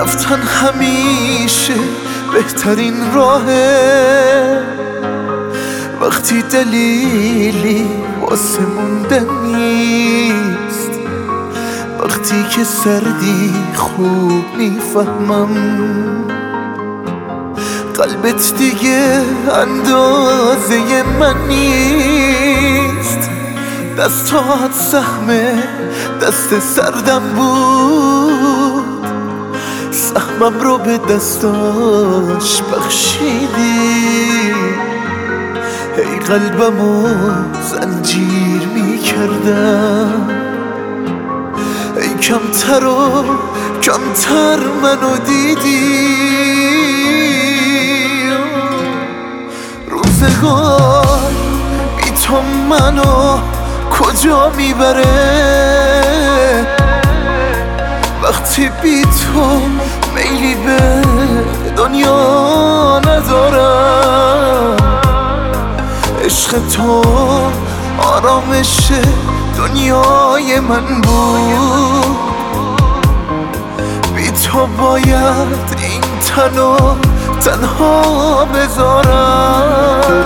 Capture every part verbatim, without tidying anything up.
رفتن همیشه بهترین راهه، وقتی دلیلی واسه موندن نیست، وقتی که سردی خوب میفهمم قلبت دیگه اندازه من نیست. دستات سهم دست سردم بود، سهمم رو به دستاش بخشیدی. ای قلبمو زنجیر میکردم، ای کمتر و کمتر منو دیدی. روزگار بی تو منو کجا میبره، وقتی بی تو میلی به دنیا ندارم. عشق تو آرامش دنیای من بود، بی تو باید این تنو تنها بذارم.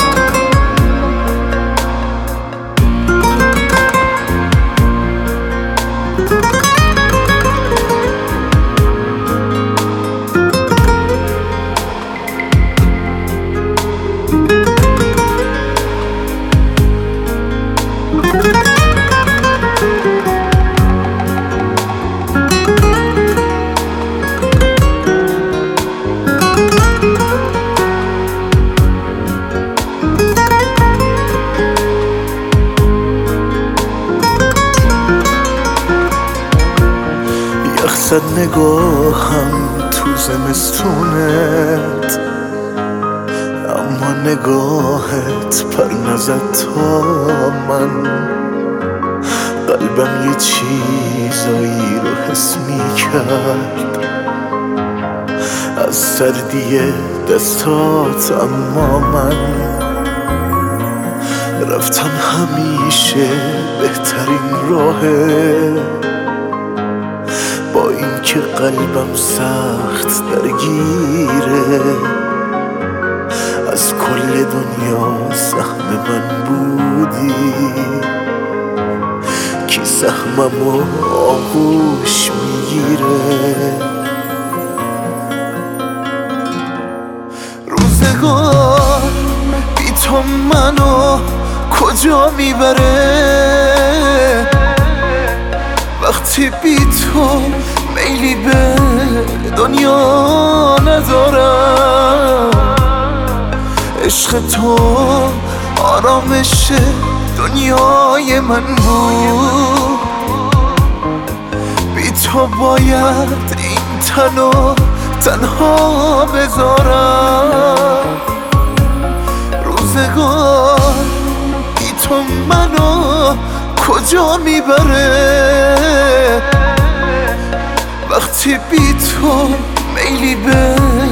صد نگاهم تو زمستونت، اما نگاهت پر نزد تا من. قلبم یه چیزایی رو حس میکرد از سردی دستات، اما من رفتن همیشه بهترین راهه. با این که قلبم سخت درگیره، از کل دنیا سهم من بودی. کی سهممو آغوش میگیره. روزگار بی تو منو کجا میبره، وقتی بی تو میلی به دنیا ندارم. عشق تو آرامش دنیای من بود، بی تو باید این تنو تنها بذارم. روزگار بی تو منو کجا میبره، وقتی بی تو میلی به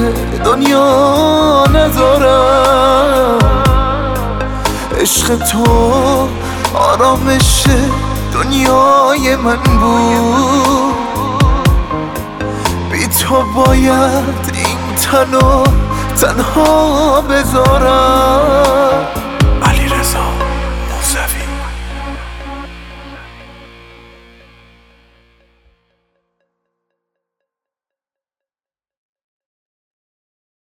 دنیا ندارم. عشق تو آرامش دنیای من بود، بی تو باید این تنو تنها بذارم.